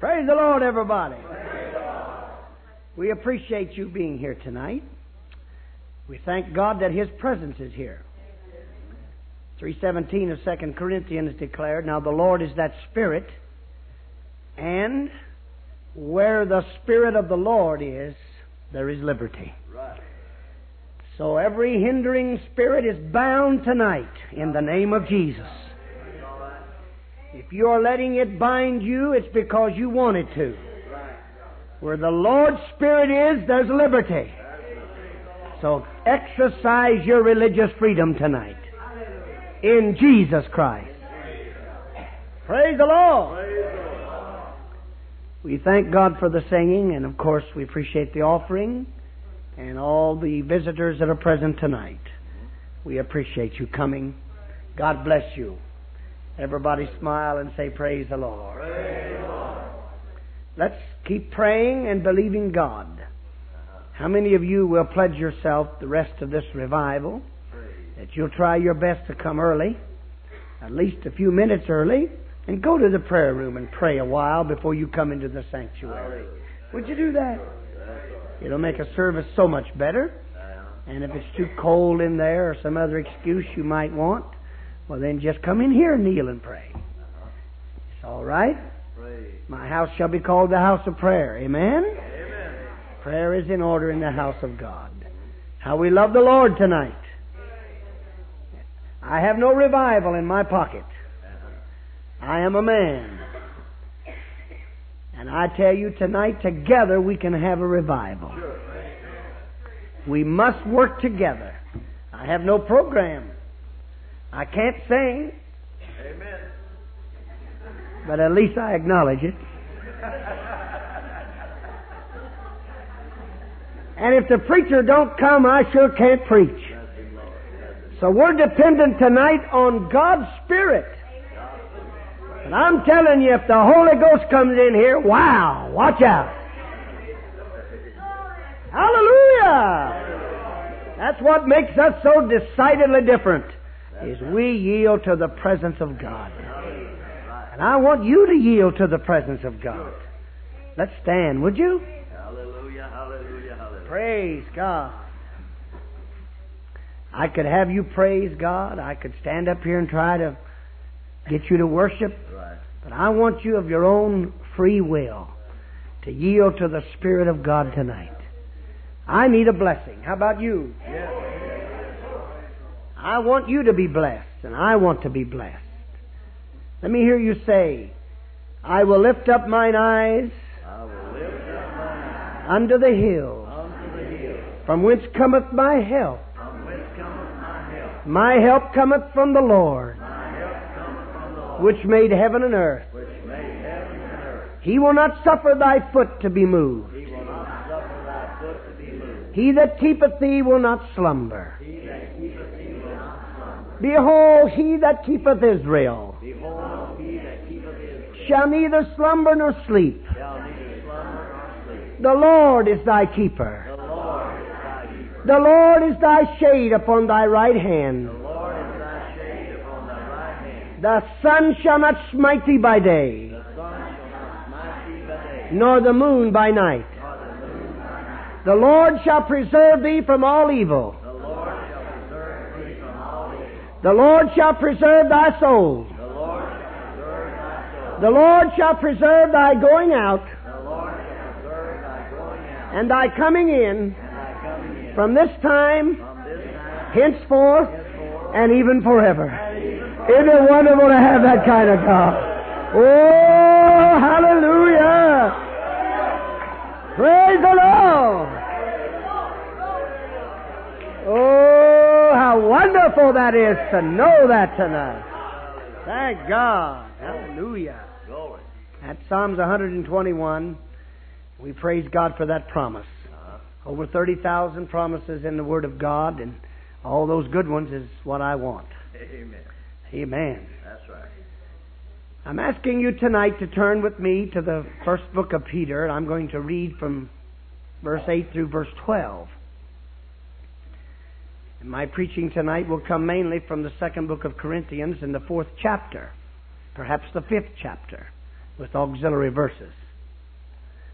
Praise the Lord, everybody. We appreciate you being here tonight. We thank God that His presence is here. 3:17 of 2 Corinthians declared, "Now the Lord is that Spirit, and where the Spirit of the Lord is, there is liberty." Right. So every hindering spirit is bound tonight in the name of Jesus. If you're letting it bind you, it's because you want it to. Where the Lord's Spirit is, there's liberty. So exercise your religious freedom tonight. In Jesus Christ. Praise the Lord. We thank God for the singing, and of course we appreciate the offering and all the visitors that are present tonight. We appreciate you coming. God bless you. Everybody smile and say, "Praise the Lord." Praise the Lord. Let's keep praying and believing God. How many of you will pledge yourself the rest of this revival that you'll try your best to come early, at least a few minutes early, and go to the prayer room and pray a while before you come into the sanctuary? Would you do that? It'll make a service so much better. And if it's too cold in there or some other excuse you might want, well, then just come in here and kneel and pray. It's all right. My house shall be called the house of prayer. Amen? Amen. Prayer is in order in the house of God. How we love the Lord tonight. I have no revival in my pocket. I am a man. And I tell you tonight, together we can have a revival. We must work together. I have no program. I can't sing. Amen. But at least I acknowledge it. And if the preacher don't come, I sure can't preach. So we're dependent tonight on God's Spirit. And I'm telling you, if the Holy Ghost comes in here, wow, watch out. Hallelujah! That's what makes us so decidedly different. Is we yield to the presence of God. And I want you to yield to the presence of God. Let's stand, would you? Hallelujah, hallelujah, hallelujah. Praise God. I could have you praise God. I could stand up here and try to get you to worship. But I want you of your own free will to yield to the Spirit of God tonight. I need a blessing. How about you? Yes. I want you to be blessed, and I want to be blessed. Let me hear you say, "I will lift up mine eyes unto the hills, from whence cometh my help. My help cometh from the Lord, which made heaven and earth. He will not suffer thy foot to be moved. He that keepeth thee will not slumber. Behold, he that keepeth Israel shall neither slumber nor sleep. The Lord is thy keeper. The Lord is thy shade upon thy right hand. The sun shall not smite thee by day, nor the moon by night. The Lord shall preserve thee from all evil. The Lord shall preserve thy soul. The Lord shall preserve thy going out and thy coming in from this time, henceforth, and even forever. Isn't it wonderful to have that kind of God? Oh, hallelujah! Praise the Lord! Oh, how wonderful that is to know that tonight. Thank God. Hallelujah. That's Psalms 121. We praise God for that promise. Over 30,000 promises in the Word of God, and all those good ones is what I want. Amen. Amen. That's right. I'm asking you tonight to turn with me to the first book of Peter, and I'm going to read from verse 8 through verse 12. And my preaching tonight will come mainly from the second book of Corinthians in the 4th chapter, perhaps the 5th chapter, with auxiliary verses.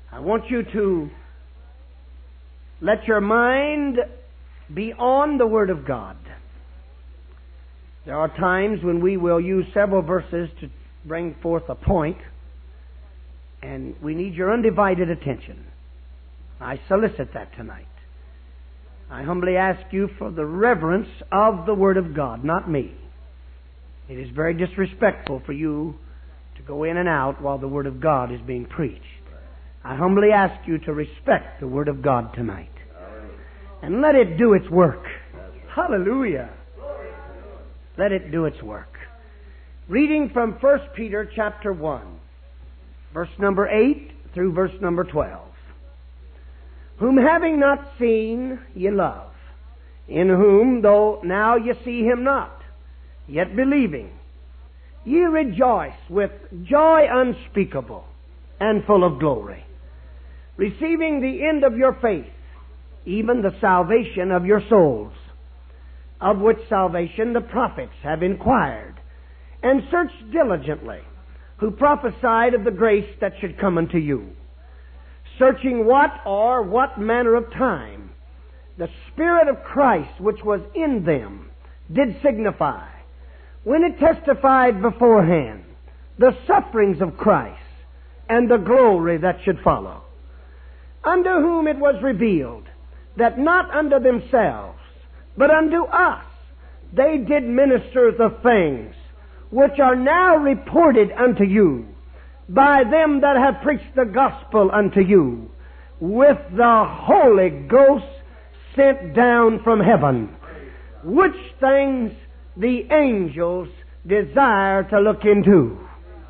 I want you to let your mind be on the Word of God. There are times when we will use several verses to bring forth a point, and we need your undivided attention. I solicit that tonight. I humbly ask you for the reverence of the Word of God, not me. It is very disrespectful for you to go in and out while the Word of God is being preached. I humbly ask you to respect the Word of God tonight. And let it do its work. Hallelujah. Let it do its work. Reading from 1 Peter chapter 1, verse number 8 through verse number 12. Whom having not seen ye love, in whom, though now ye see him not, yet believing, ye rejoice with joy unspeakable and full of glory, receiving the end of your faith, even the salvation of your souls, of which salvation the prophets have inquired, and searched diligently, who prophesied of the grace that should come unto you, searching what manner of time the Spirit of Christ which was in them did signify, when it testified beforehand the sufferings of Christ and the glory that should follow, unto whom it was revealed that not unto themselves, but unto us they did minister the things which are now reported unto you by them that have preached the gospel unto you, with the Holy Ghost sent down from heaven, which things the angels desire to look into.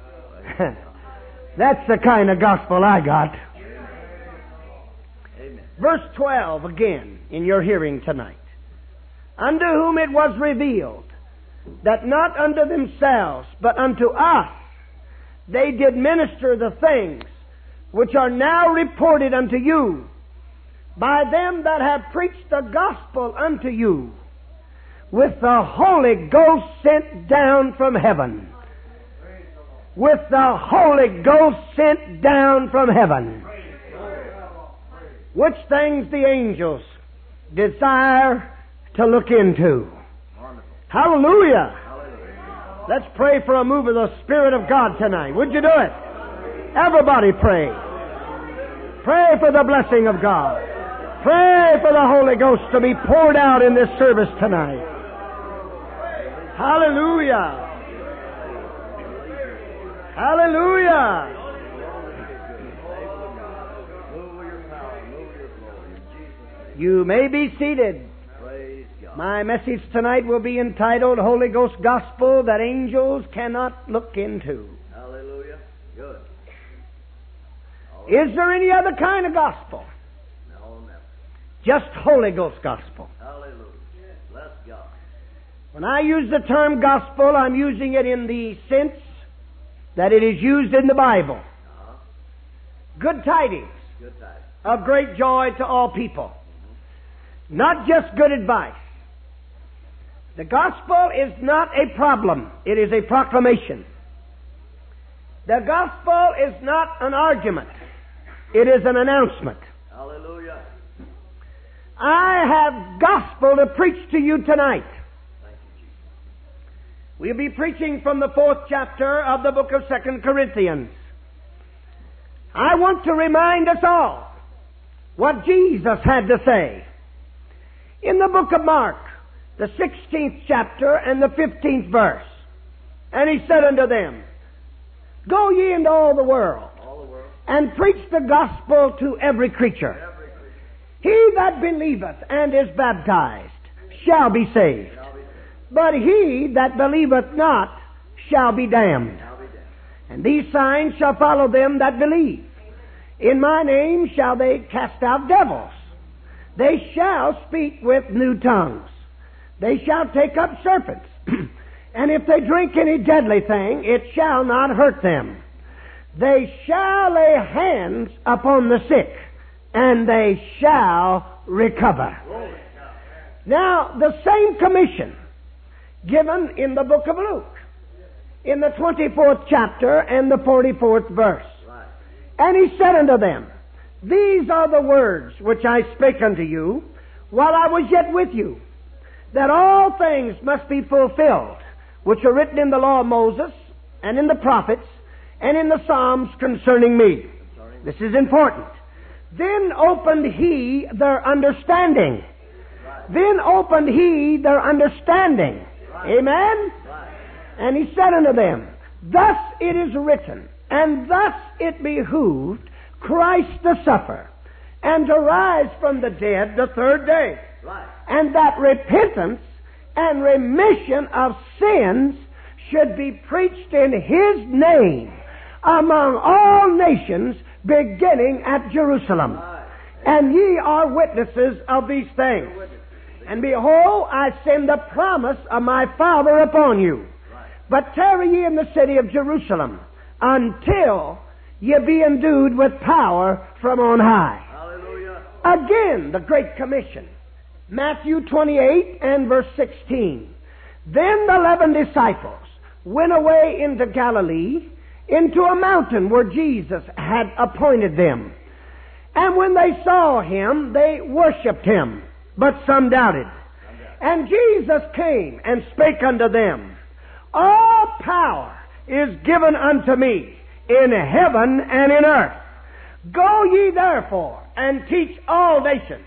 That's the kind of gospel I got. Amen. Verse 12 again in your hearing tonight. Unto whom it was revealed that not unto themselves, but unto us they did minister the things which are now reported unto you by them that have preached the gospel unto you, with the Holy Ghost sent down from heaven. With the Holy Ghost sent down from heaven. Which things the angels desire to look into. Hallelujah! Let's pray for a move of the Spirit of God tonight. Would you do it? Everybody pray. Pray for the blessing of God. Pray for the Holy Ghost to be poured out in this service tonight. Hallelujah! Hallelujah! You may be seated. My message tonight will be entitled Holy Ghost Gospel That Angels Cannot Look Into. Hallelujah. Good. Is there any other kind of gospel? No, never. Just Holy Ghost Gospel. Hallelujah. Bless God. When I use the term gospel, I'm using it in the sense that it is used in the Bible. Good tidings. Good tidings. Of great joy to all people. Not just good advice. The gospel is not a problem. It is a proclamation. The gospel is not an argument. It is an announcement. Hallelujah. I have gospel to preach to you tonight. Thank you, Jesus. We'll be preaching from the 4th chapter of the book of 2 Corinthians. I want to remind us all what Jesus had to say. In the book of Mark, the 16th chapter and the 15th verse. And he said unto them, Go ye into all the world, and preach the gospel to every creature. He that believeth and is baptized shall be saved, but he that believeth not shall be damned. And these signs shall follow them that believe. In my name shall they cast out devils. They shall speak with new tongues. They shall take up serpents. And if they drink any deadly thing, it shall not hurt them. They shall lay hands upon the sick, and they shall recover. Now, the same commission given in the book of Luke, in the 24th chapter and the 44th verse. And he said unto them, These are the words which I spake unto you while I was yet with you, that all things must be fulfilled, which are written in the law of Moses, and in the prophets, and in the Psalms concerning me. This is important. Then opened he their understanding. Then opened he their understanding. Amen? And he said unto them, Thus it is written, and thus it behooved Christ to suffer, and to rise from the dead the third day, and that repentance and remission of sins should be preached in His name among all nations, beginning at Jerusalem. And ye are witnesses of these things. And behold, I send the promise of my Father upon you. But tarry ye in the city of Jerusalem until ye be endued with power from on high. Hallelujah. Again, the Great Commission. Matthew 28 and verse 16. Then the 11 disciples went away into Galilee, into a mountain where Jesus had appointed them. And when they saw Him, they worshipped Him, but some doubted. And Jesus came and spake unto them, All power is given unto me in heaven and in earth. Go ye therefore and teach all nations,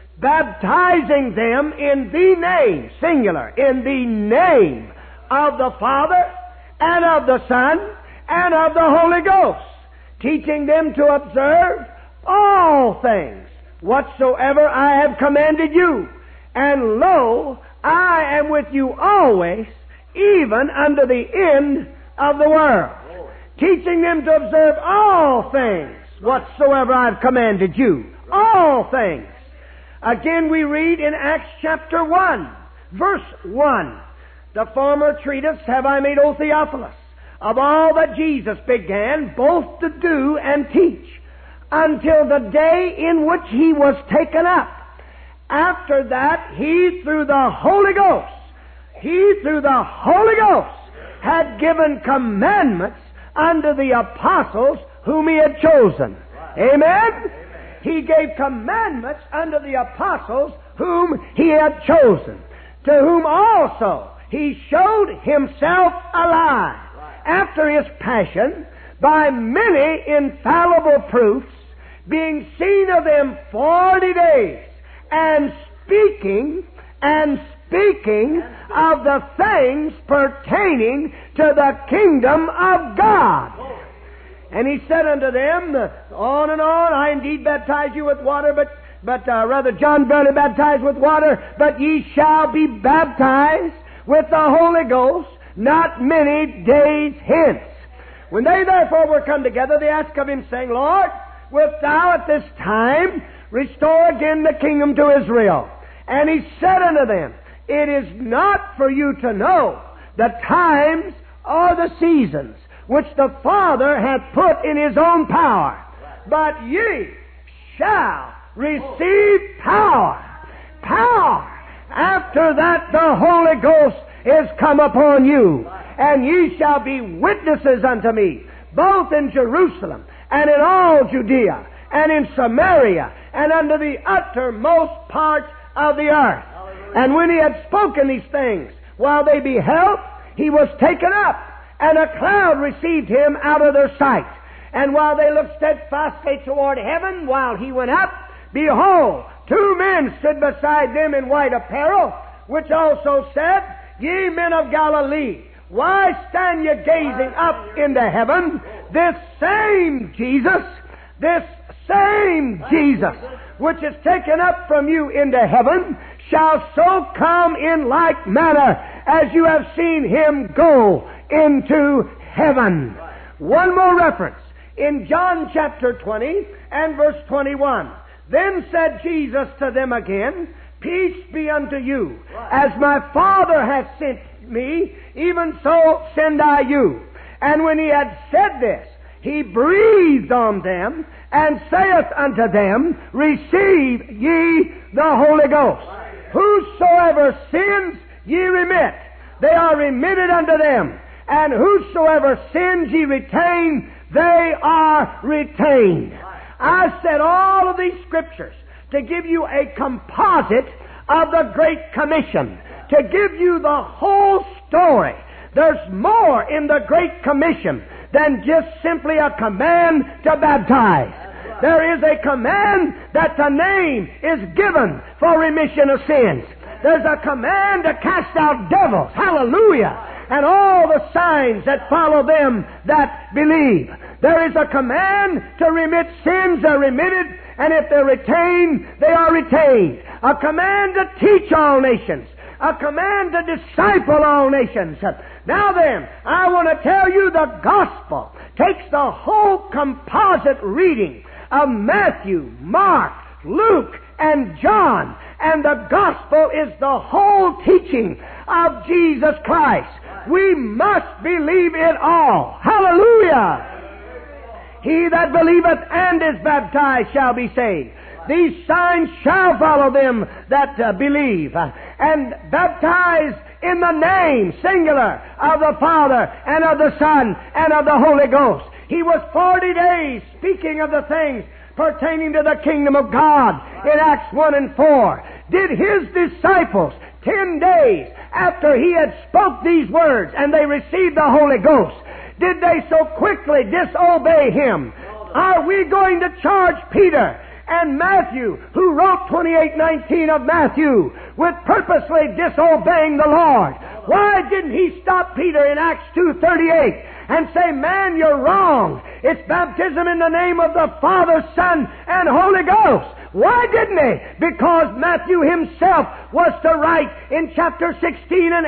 baptizing them in the name, singular, in the name of the Father and of the Son and of the Holy Ghost, teaching them to observe all things whatsoever I have commanded you. And lo, I am with you always, even unto the end of the world, teaching them to observe all things whatsoever I have commanded you. All things. Again, we read in Acts chapter 1, verse 1, The former treatise have I made, O Theophilus, of all that Jesus began both to do and teach, until the day in which He was taken up. After that, He through the Holy Ghost, had given commandments unto the apostles whom He had chosen. Amen? He gave commandments unto the apostles whom He had chosen, to whom also He showed Himself alive after His passion by many infallible proofs, being seen of them 40 days, and speaking of the things pertaining to the kingdom of God. And He said unto them, on and on, I indeed baptize you with water, but rather John barely baptized with water, but ye shall be baptized with the Holy Ghost not many days hence. When they therefore were come together, they asked of Him, saying, Lord, wilt Thou at this time restore again the kingdom to Israel? And He said unto them, It is not for you to know the times or the seasons which the Father hath put in His own power, but ye shall receive power. Power. After that the Holy Ghost is come upon you, and ye shall be witnesses unto me, both in Jerusalem and in all Judea and in Samaria and unto the uttermost parts of the earth. And when He had spoken these things, while they beheld, He was taken up, and a cloud received Him out of their sight. And while they looked steadfastly toward heaven, while He went up, behold, 2 men stood beside them in white apparel, which also said, Ye men of Galilee, why stand ye gazing up into heaven? This same Jesus, which is taken up from you into heaven, shall so come in like manner as you have seen Him go into heaven. One more reference. In John chapter 20 and verse 21. Then said Jesus to them again, Peace be unto you. As my Father hath sent me, even so send I you. And when He had said this, He breathed on them, and saith unto them, Receive ye the Holy Ghost. Whosoever sins ye remit, they are remitted unto them. And whosoever sins ye retain, they are retained. I said all of these scriptures to give you a composite of the Great Commission, to give you the whole story. There's more in the Great Commission than just simply a command to baptize. There is a command that the name is given for remission of sins. There's a command to cast out devils. Hallelujah. And all the signs that follow them that believe. There is a command to remit sins are remitted, and if they're retained, they are retained. A command to teach all nations. A command to disciple all nations. Now then, I want to tell you the gospel takes the whole composite reading of Matthew, Mark, Luke, and John, and the gospel is the whole teaching of Jesus Christ. We must believe it all. Hallelujah! He that believeth and is baptized shall be saved. These signs shall follow them that believe. And baptize in the name, singular, of the Father and of the Son and of the Holy Ghost. He was 40 days speaking of the things pertaining to the kingdom of God in Acts 1 and 4. Did His disciples 10 days after He had spoke these words and they received the Holy Ghost, did they so quickly disobey Him? Are we going to charge Peter and Matthew, who wrote 28:19 of Matthew, with purposely disobeying the Lord? Why didn't He stop Peter in Acts 2:38 and say, man, you're wrong. It's baptism in the name of the Father, Son, and Holy Ghost. Why didn't He? Because Matthew himself was to write in chapter 16 and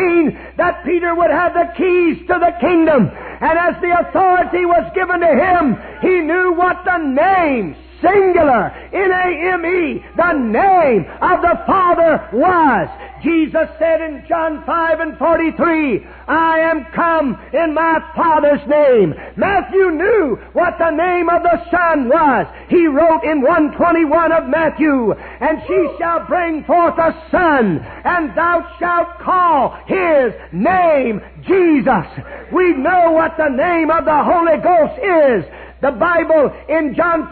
18 that Peter would have the keys to the kingdom. And as the authority was given to him, he knew what the name, singular, N-A-M-E, the name of the Father was. Jesus said in John 5 and 43, I am come in my Father's name. Matthew knew what the name of the Son was. He wrote in 121 of Matthew, and she shall bring forth a son, and thou shalt call his name Jesus. We know what the name of the Holy Ghost is. The Bible in John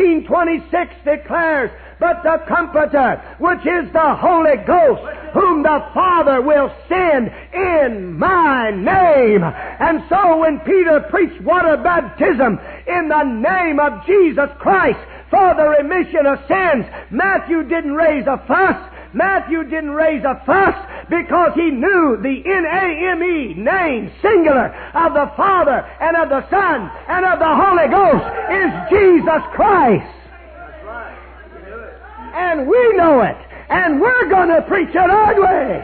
14:26 declares, but the Comforter, which is the Holy Ghost, whom the Father will send in my name. And so when Peter preached water baptism in the name of Jesus Christ for the remission of sins, Matthew didn't raise a fuss. Matthew didn't raise a fuss because he knew the N-A-M-E, name, singular, of the Father and of the Son and of the Holy Ghost is Jesus Christ. That's right. You do it. And we know it. And we're going to preach it, aren't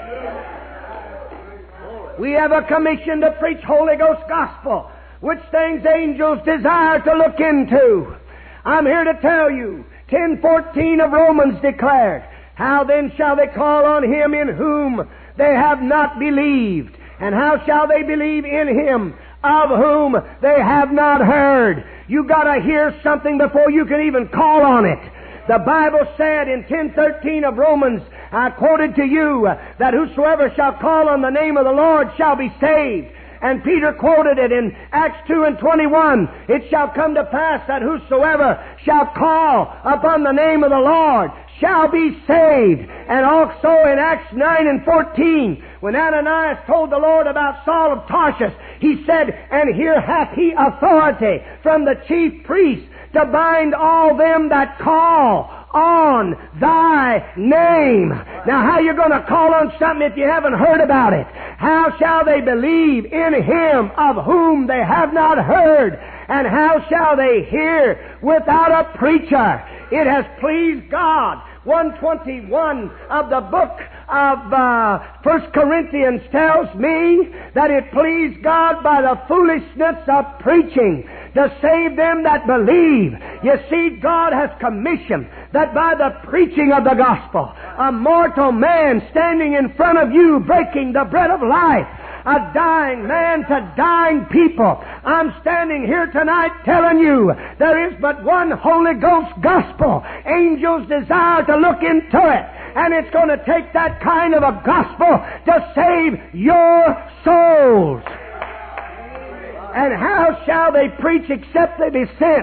we? We have a commission to preach Holy Ghost gospel, which things angels desire to look into. I'm here to tell you, 10:14 of Romans declared, how then shall they call on Him in whom they have not believed? And how shall they believe in Him of whom they have not heard? You got to hear something before you can even call on it. The Bible said in 10:13 of Romans, I quoted to you, that whosoever shall call on the name of the Lord shall be saved. And Peter quoted it in Acts 2 and 21. It shall come to pass that whosoever shall call upon the name of the Lord shall be saved. And also in Acts 9 and 14, when Ananias told the Lord about Saul of Tarsus, he said, and here hath he authority from the chief priest to bind all them that call on thy name. Now, how are you going to call on something if you haven't heard about it? How shall they believe in Him of whom they have not heard? And how shall they hear without a preacher? It has pleased God. 121 of the book of 1 Corinthians tells me that it pleased God by the foolishness of preaching to save them that believe. You see, God has commissioned that by the preaching of the gospel, a mortal man standing in front of you breaking the bread of life, a dying man to dying people. I'm standing here tonight telling you there is but one Holy Ghost gospel. Angels desire to look into it, and it's going to take that kind of a gospel to save your souls. And how shall they preach except they be sent?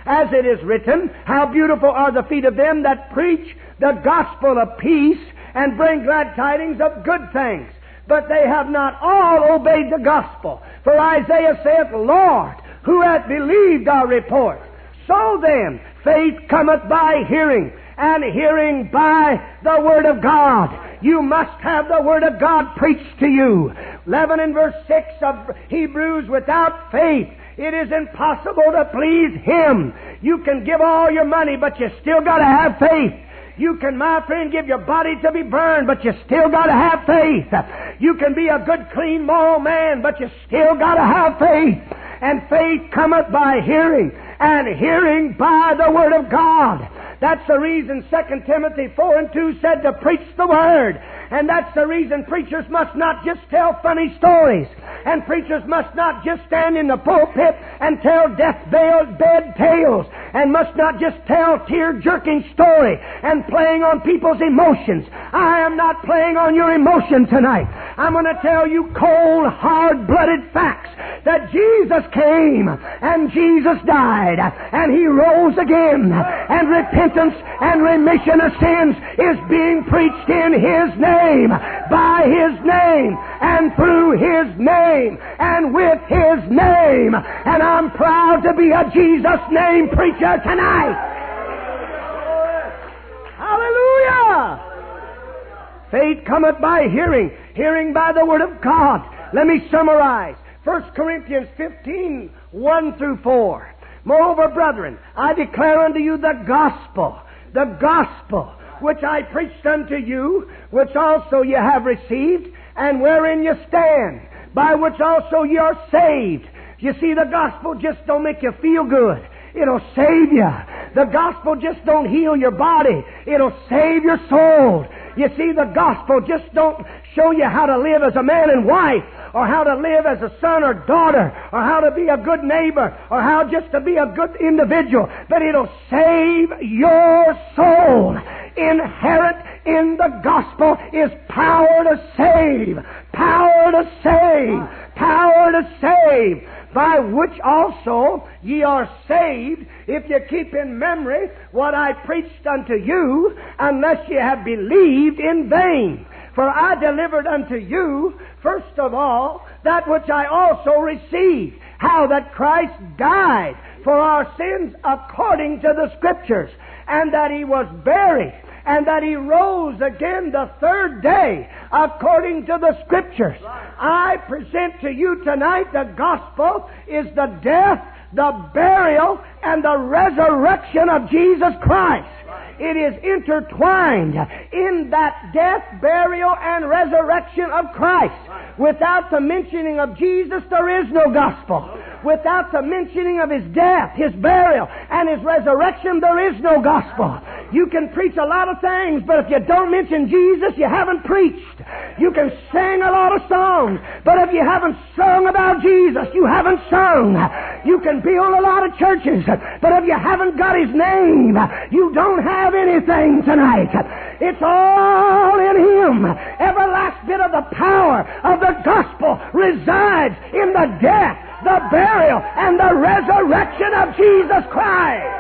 As it is written, how beautiful are the feet of them that preach the gospel of peace and bring glad tidings of good things. But they have not all obeyed the gospel. For Isaiah saith, Lord, who hath believed our report? So then, faith cometh by hearing, and hearing by the Word of God. You must have the Word of God preached to you. 11 and verse 6 of Hebrews, without faith it is impossible to please Him. You can give all your money, but you still got to have faith. You can, my friend, give your body to be burned, but you still got to have faith. You can be a good, clean, moral man, but you still got to have faith. And faith cometh by hearing, and hearing by the Word of God. That's the reason 2 Timothy 4 and 2 said to preach the Word. And that's the reason preachers must not just tell funny stories. And preachers must not just stand in the pulpit and tell deathbed tales. And must not just tell tear-jerking story and playing on people's emotions. I am not playing on your emotion tonight. I'm going to tell you cold, hard-blooded facts that Jesus came and Jesus died and He rose again, and repentance and remission of sins is being preached in His name, by His name, and through His name, and with His name. And I'm proud to be a Jesus name preacher tonight. Hallelujah! Faith cometh by hearing, hearing by the Word of God. Let me summarize. 1 Corinthians 15, 1 through 4. Moreover, brethren, I declare unto you the gospel, which I preached unto you, which also ye have received, and wherein ye stand, by which also ye are saved. You see, the gospel just don't make you feel good. It'll save you. The gospel just don't heal your body. It'll save your soul. You see, the gospel just don't show you how to live as a man and wife, or how to live as a son or daughter, or how to be a good neighbor, or how just to be a good individual. But it'll save your soul. Inherent in the gospel is power to save. Power to save. Power to save. By which also ye are saved, if ye keep in memory what I preached unto you, unless ye have believed in vain. For I delivered unto you, first of all, that which I also received, how that Christ died for our sins according to the Scriptures, and that He was buried, and that He rose again the third day according to the Scriptures. I present to you tonight the gospel is the death, the burial, and the resurrection of Jesus Christ. It is intertwined in that death, burial, and resurrection of Christ. Without the mentioning of Jesus, there is no gospel. Without the mentioning of His death, His burial, and His resurrection, there is no gospel. You can preach a lot of things, but if you don't mention Jesus, you haven't preached. You can sing a lot of songs, but if you haven't sung about Jesus, you haven't sung. You can build a lot of churches, but if you haven't got His name, you don't have anything tonight. It's all in Him. Every last bit of the power of the gospel resides in the death, the burial, and the resurrection of Jesus Christ.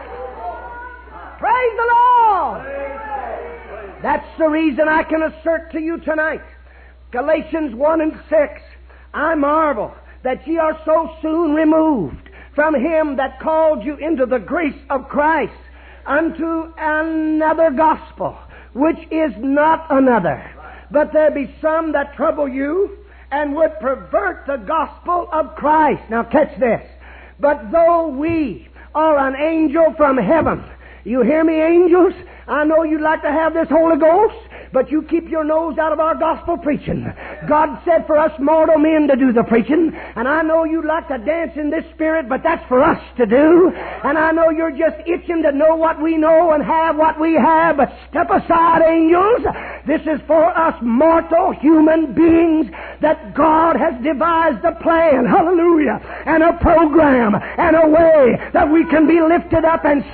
Praise the Lord! That's the reason I can assert to you tonight, Galatians 1 and 6, I marvel that ye are so soon removed from Him that called you into the grace of Christ unto another gospel, which is not another. But there be some that trouble you and would pervert the gospel of Christ. Now catch this. But though we are an angel from heaven, you hear me, angels? I know you'd like to have this Holy Ghost, but you keep your nose out of our gospel preaching. God said for us mortal men to do the preaching, and I know you'd like to dance in this spirit, but that's for us to do. And I know you're just itching to know what we know and have what we have, but step aside, angels. This is for us mortal human beings that God has devised a plan, hallelujah, and a program and a way that we can be lifted up, and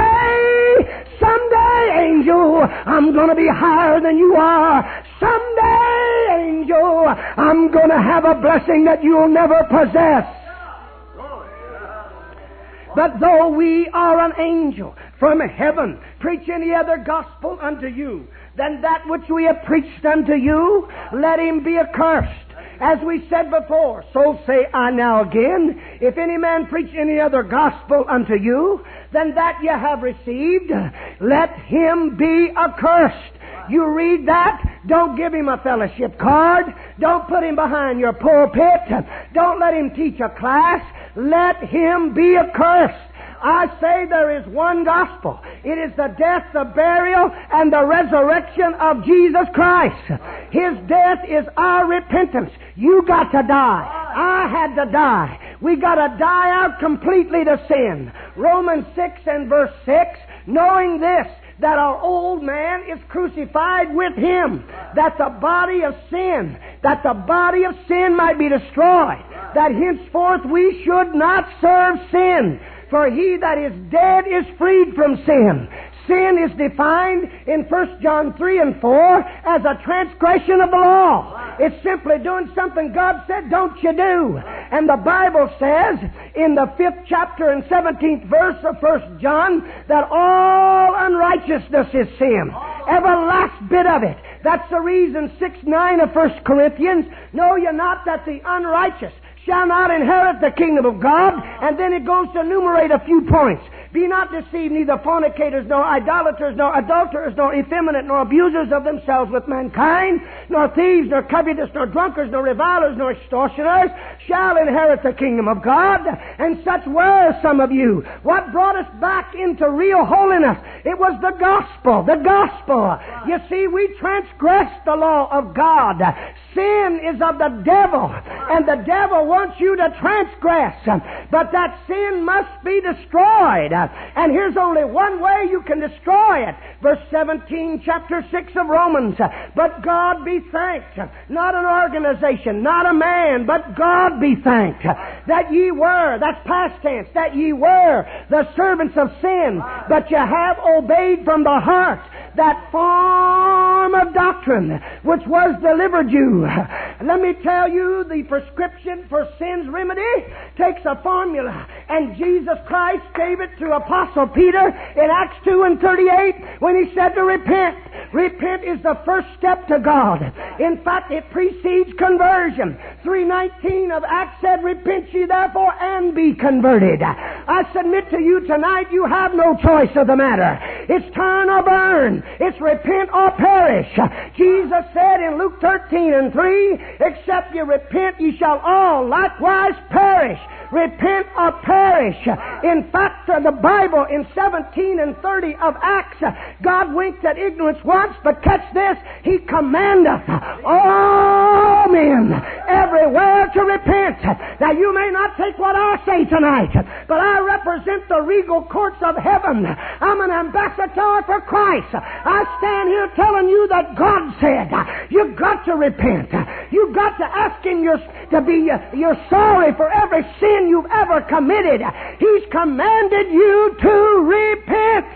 someday, angel, I'm going to be higher than you are. Someday, angel, I'm going to have a blessing that you'll never possess. But though we are an angel from heaven preach any other gospel unto you than that which we have preached unto you, let him be accursed. As we said before, so say I now again, if any man preach any other gospel unto you than that ye have received, let him be accursed. You read that, don't give him a fellowship card, don't put him behind your pulpit, don't let him teach a class, let him be accursed. I say there is one gospel. It is the death, the burial, and the resurrection of Jesus Christ. His death is our repentance. You got to die. I had to die. We got to die out completely to sin. Romans 6 and verse 6, knowing this, that our old man is crucified with him, that the body of sin might be destroyed, that henceforth we should not serve sin. For he that is dead is freed from sin. Sin is defined in 1 John 3 and 4 as a transgression of the law. It's simply doing something God said, don't you do. And the Bible says in the 5th chapter and 17th verse of 1 John that all unrighteousness is sin. Every last bit of it. That's the reason 6:9 of 1 Corinthians, know ye not that the unrighteous shall not inherit the kingdom of God. And then it goes to enumerate a few points. Be not deceived, neither fornicators, nor idolaters, nor adulterers, nor effeminate, nor abusers of themselves with mankind, nor thieves, nor covetous, nor drunkards, nor revilers, nor extortioners shall inherit the kingdom of God. And such were some of you. What brought us back into real holiness? It was the gospel. The gospel. You see, we transgressed the law of God. Sin is of the devil, and the devil wants you to transgress. But that sin must be destroyed. And here's only one way you can destroy it. Verse 17, chapter 6 of Romans. But God be thanked, not an organization, not a man, but God be thanked, that ye were, that's past tense, that ye were the servants of sin, but ye have obeyed from the heart that form of doctrine which was delivered you. Let me tell you, the prescription for sin's remedy takes a formula, and Jesus Christ gave it to Apostle Peter in Acts 2 and 38 when he said to repent. Repent is the first step to God. In fact, it precedes conversion. 3:19 of Acts said, repent ye therefore and be converted. I submit to you tonight, you have no choice of the matter. It's turn or burn. It's repent or perish. Jesus said in Luke 13 and 3, except ye repent, ye shall all likewise perish. Repent or perish. In fact, the Bible in 17 and 30 of Acts, God winked at ignorance once, but catch this, He commandeth all men everywhere to repent. Now, you may not take what I say tonight, but I represent the regal courts of heaven. I'm an ambassador for Christ. I stand here telling you that God said, you've got to repent. You've got to ask Him you're sorry for every sin you've ever committed. He's commanded you to repent.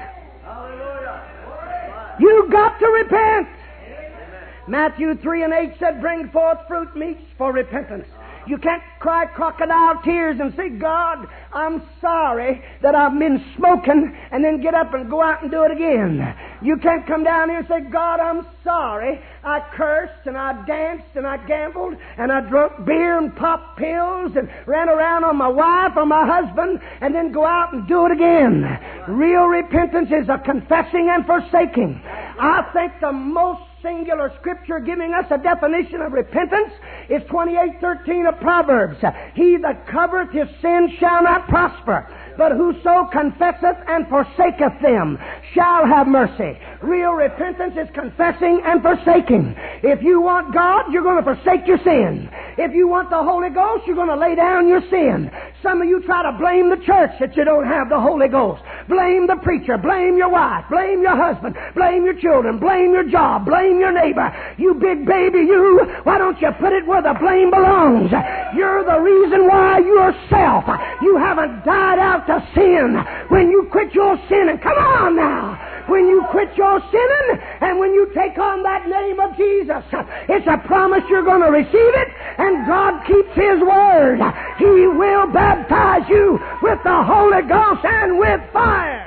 Hallelujah. You've got to repent. Matthew 3 and 8 said, bring forth fruit meets for repentance. You can't cry crocodile tears and say, God, I'm sorry that I've been smoking, and then get up and go out and do it again. You can't come down here and say, God, I'm sorry. I cursed and I danced and I gambled and I drank beer and popped pills and ran around on my wife or my husband, and then go out and do it again. Real repentance is a confessing and forsaking. I think the most singular scripture giving us a definition of repentance is 28:13 of Proverbs. He that covereth his sin shall not prosper, but whoso confesseth and forsaketh them shall have mercy. Real repentance is confessing and forsaking. If you want God, you're going to forsake your sin. If you want the Holy Ghost, you're going to lay down your sin. Some of you try to blame the church that you don't have the Holy Ghost. Blame the preacher. Blame your wife. Blame your husband. Blame your children. Blame your job. Blame your neighbor. You big baby, you. Why don't you put it where the blame belongs? You're the reason why yourself. You haven't died out to sin. When you quit your sin, and come on now. When you quit your sinning and when you take on that name of Jesus, it's a promise you're going to receive it, and God keeps His word. He will baptize you with the Holy Ghost and with fire.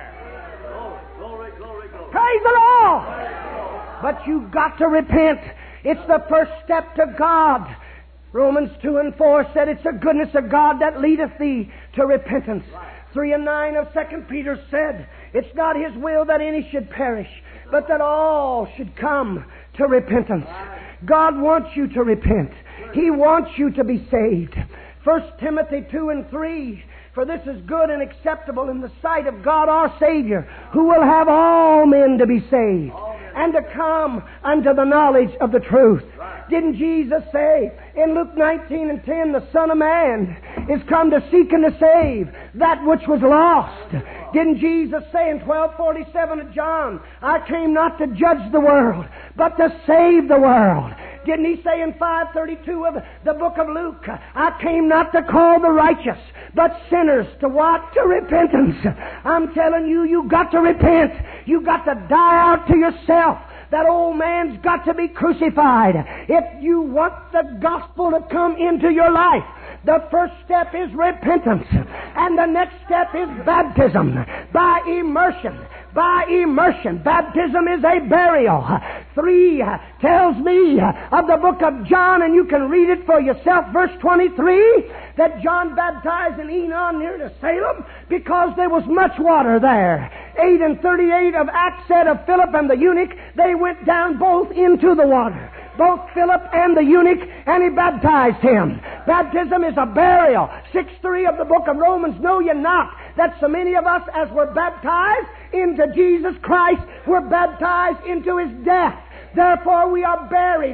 Glory, glory, glory. Praise the Lord. But you've got to repent. It's the first step to God. Romans 2:4 said it's the goodness of God that leadeth thee to repentance. 3:9 of 2 Peter said it's not His will that any should perish, but that all should come to repentance. God wants you to repent. He wants you to be saved. 1 Timothy 2:3, for this is good and acceptable in the sight of God our Savior, who will have all men to be saved and to come unto the knowledge of the truth. Didn't Jesus say in Luke 19:10, the Son of Man is come to seek and to save that which was lost? Didn't Jesus say in 12:47 of John, I came not to judge the world, but to save the world? Didn't He say in 5:32 of the book of Luke, I came not to call the righteous, but sinners to what? To repentance. I'm telling you, you've got to repent. You've got to die out to yourself. That old man's got to be crucified. If you want the gospel to come into your life, the first step is repentance. And the next step is baptism by immersion. By immersion. Baptism is a burial. 3 tells me of the book of John, and you can read it for yourself, verse 23, that John baptized in Enon near to Salem because there was much water there. 8:38 of Acts said of Philip and the eunuch, they went down both into the water. Both Philip and the eunuch, and he baptized him. Baptism is a burial. 6:3 of the book of Romans, know ye not that so many of us as were baptized into Jesus Christ were baptized into His death. Therefore we are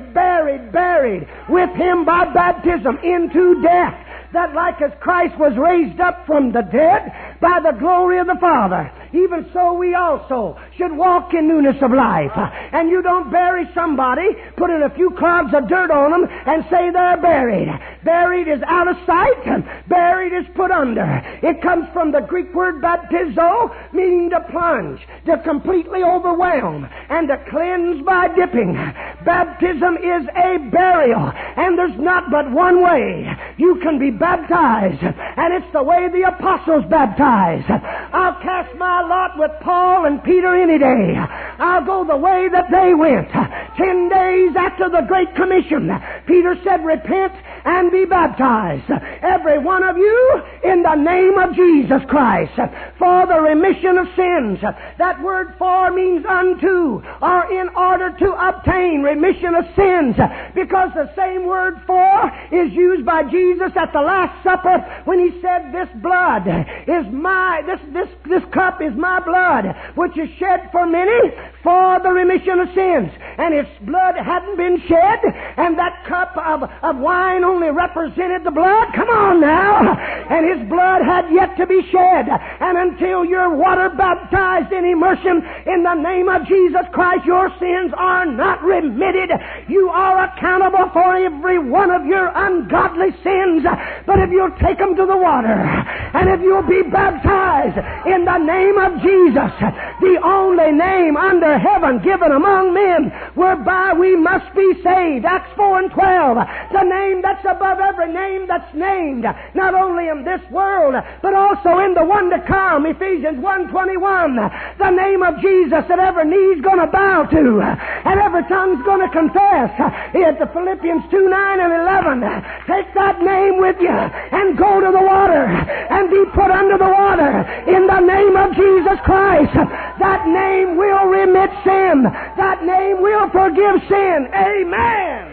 buried with Him by baptism into death, that like as Christ was raised up from the dead by the glory of the Father, even so we also should walk in newness of life. And you don't bury somebody, put in a few clods of dirt on them, and say they're buried. Buried is out of sight. Buried is put under. It comes from the Greek word baptizo, meaning to plunge, to completely overwhelm, and to cleanse by dipping. Baptism is a burial, and there's not but one way you can be baptized, and it's the way the apostles baptized. I'll cast my lot with Paul and Peter any day. I'll go the way that they went. 10 days after the Great Commission, Peter said, repent and be baptized, every one of you, in the name of Jesus Christ, for the remission of sins. That word for means unto, or in order to obtain remission of sins, because the same word for is used by Jesus at the Last Supper when He said, this blood is my, this cup is my blood, which is shed for many for the remission of sins. And His blood hadn't been shed, and that cup of wine only represented the blood. Come on now. And His blood had yet to be shed. And until you're water baptized in immersion in the name of Jesus Christ, your sins are not remitted. You are accountable for every one of your ungodly sins. But if you'll take them to the water, and if you'll be baptized in the name of Jesus, the only name under heaven given among men whereby we must be saved. Acts 4:12. The name that's above every name that's named, not only in this world, but also in the one to come. Ephesians 1:21. The name of Jesus that every knee's going to bow to, and every tongue's going to confess. It's the Philippians 2:9 and 11. Take that name with you and go to the water and be put under the water in the name of Jesus Christ. That name will remit sin. That name will forgive sin. Amen.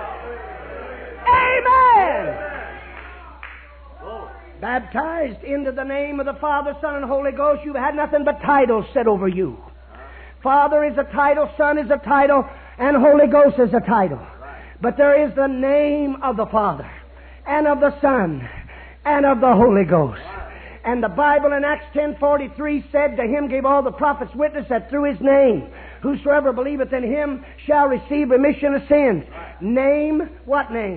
Amen. Baptized into the name of the Father, Son, and Holy Ghost, you've had nothing but titles set over you. Father is a title, Son is a title, and Holy Ghost is a title. But there is the name of the Father, and of the Son, and of the Holy Ghost. And the Bible in Acts 10:43 said, to Him gave all the prophets witness that through His name, whosoever believeth in Him shall receive remission of sins. Name, what name?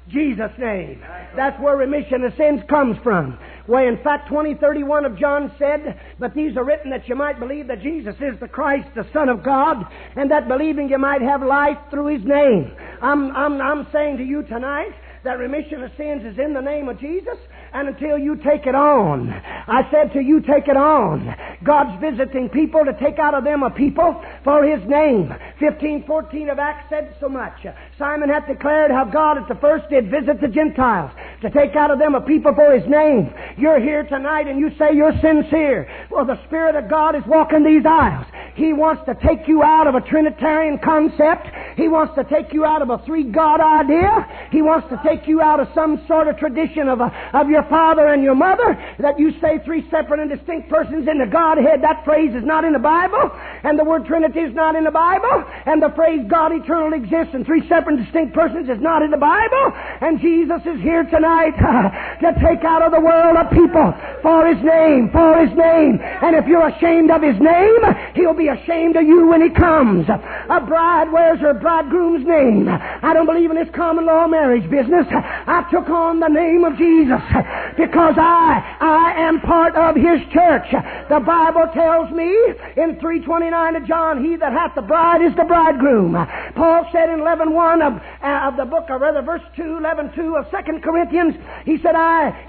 Jesus' name. That's where remission of sins comes from. Why, in fact, 20:31 of John said, "But these are written that you might believe that Jesus is the Christ, the Son of God, and that believing you might have life through His name." I'm saying to you tonight that remission of sins is in the name of Jesus, and until you take it on, I said to you, take it on. God's visiting people to take out of them a people for His name. 15:14 of Acts said so much. Simon hath declared how God at the first did visit the Gentiles to take out of them a people for His name. You're here tonight and you say you're sincere. Well, the Spirit of God is walking these aisles. He wants to take you out of a Trinitarian concept. He wants to take you out of a three-God idea. He wants to take you out of some sort of tradition of your father and your mother, that you say three separate and distinct persons in the Godhead. That phrase is not in the Bible, and the word Trinity is not in the Bible, and the phrase God eternal exists and three separate and distinct persons is not in the Bible. And Jesus is here tonight to take out of the world a people for His name, for His name. And if you're ashamed of His name, He'll be ashamed of you when He comes. A bride wears her bridegroom's name. I don't believe in this common law marriage business. I took on the name of Jesus because I am part of His church. The Bible tells me in 3:29 of John, "He that hath the bride is the bridegroom." Paul said in 11:1 of the book, or rather verse 2, 11:2 of 2 Corinthians, he said,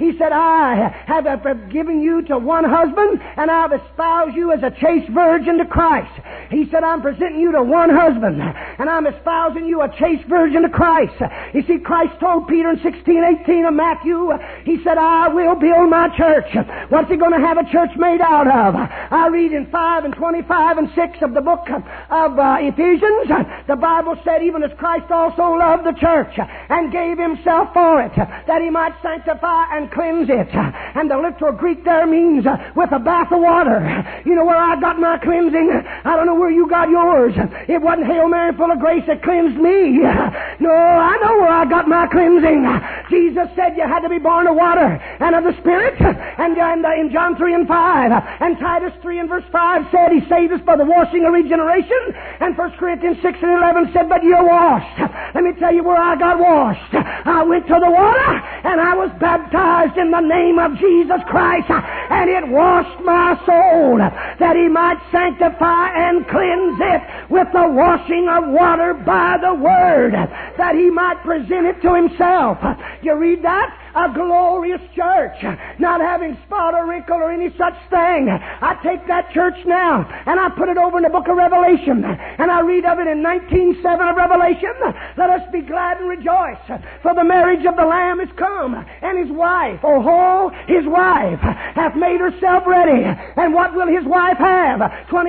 I have given you to one husband, and I have espoused you as a chaste virgin to Christ. He said, I'm presenting you to one husband, and I'm espousing you a chaste virgin to Christ. You see, Christ told Peter in 16:18 of Matthew, He said, I will build my church. What's He going to have a church made out of? I read in 5:25 and 6 of the book of Ephesians, the Bible said, even as Christ also loved the church and gave Himself for it, that He might sanctify and cleanse it. And the literal Greek there means with a bath of water. You know where I got my cleansing? I don't know where you got yours. It wasn't Hail Mary full of grace that cleansed me. No, I know where I got my cleansing. Jesus said you had to be born of water and of the Spirit. And in John 3:5 and Titus 3 and verse 5 said He saved us by the washing of regeneration. And 1 Corinthians 6:11 said, but you're washed. Let me tell you where I got washed. I went to the water and I was baptized in the name of Jesus Christ, and it washed my soul, that He might sanctify and cleanse it with the washing of water by the Word, that He might present it to Himself. You read that? A glorious church, not having spot or wrinkle or any such thing. I take that church now and I put it over in the book of Revelation, and I read of it in 19:7 of Revelation. Let us be glad and rejoice, for the marriage of the Lamb is come, and His wife, His wife, hath made herself ready. And what will His wife have?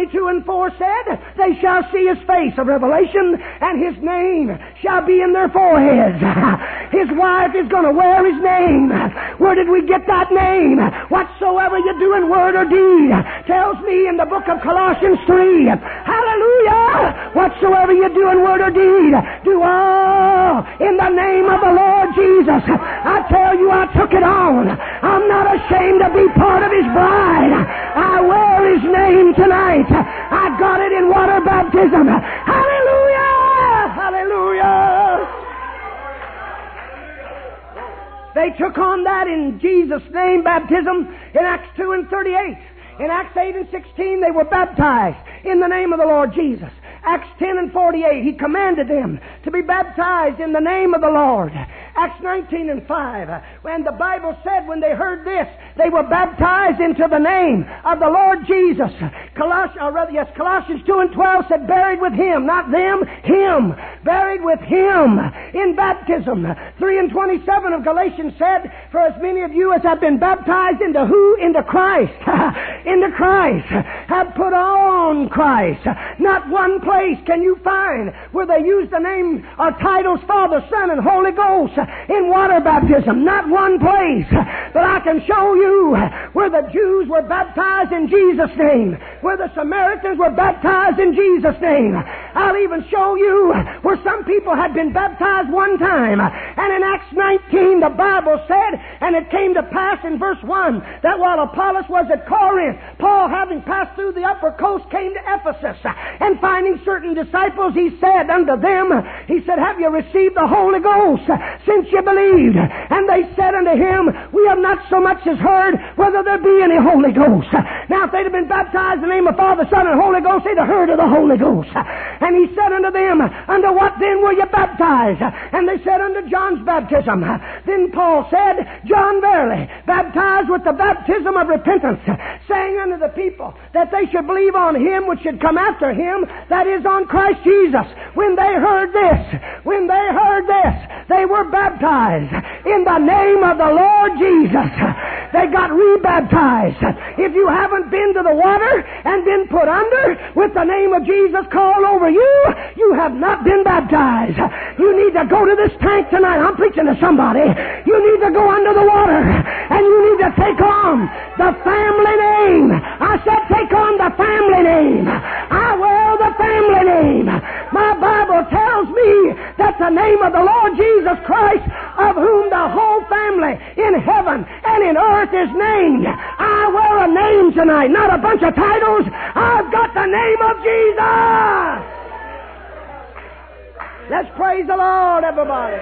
22:4 said, they shall see His face, of Revelation, and His name shall be in their foreheads. His wife is going to wear His name. Where did we get that name? Whatsoever you do in word or deed, tells me in the book of Colossians 3. Hallelujah! Whatsoever you do in word or deed, do all in the name of the Lord Jesus. I tell you, I took it on. I'm not ashamed to be part of His bride. I wear His name tonight. I got it in water baptism. Hallelujah! Hallelujah! They took on that in Jesus' name, baptism, in Acts 2:38. In Acts 8:16, they were baptized in the name of the Lord Jesus. Acts 10:48, He commanded them to be baptized in the name of the Lord. Acts 19:5, when the Bible said when they heard this, they were baptized into the name of the Lord Jesus. Colossians 2:12 said, buried with Him, not them, Him. Buried with Him in baptism. 3:27 of Galatians said, for as many of you as have been baptized into who? Into Christ. Into Christ. Have put on Christ. Not one place can you find where they use the name or titles Father, Son, and Holy Ghost in water baptism. Not one place. But I can show you where the Jews were baptized in Jesus' name, where the Samaritans were baptized in Jesus' name. I'll even show you where some people had been baptized one time. And in Acts 19, the Bible said, and it came to pass in verse 1, that while Apollos was at Corinth, Paul, having passed through the upper coast, came to Ephesus. And finding certain disciples, he said unto them, he said, have you received the Holy Ghost since you believed? And they said unto him, we have not so much as heard whether there be any Holy Ghost. Now if they'd have been baptized in the name of Father, Son, and Holy Ghost, they'd have heard of the Holy Ghost. And he said unto them, unto what then were you baptized? And they said, unto John's baptism. Then Paul said, John verily baptized with the baptism of repentance, saying unto the people that they should believe on him which should come after him, that is on Christ Jesus. When they heard this, they were baptized in the name of the Lord Jesus. They got rebaptized. If you haven't been to the water and been put under with the name of Jesus called over you, you have not been baptized. You need to go to this tank tonight. I'm preaching to somebody. You need to go under the water and you need to take on the family name. I said take on the family name. I wear the family name. My Bible tells me that the name of the Lord Jesus Christ, of whom the whole family in heaven and in earth is named. I wear a name tonight, not a bunch of titles. I've got the name of Jesus. Let's praise the Lord, everybody.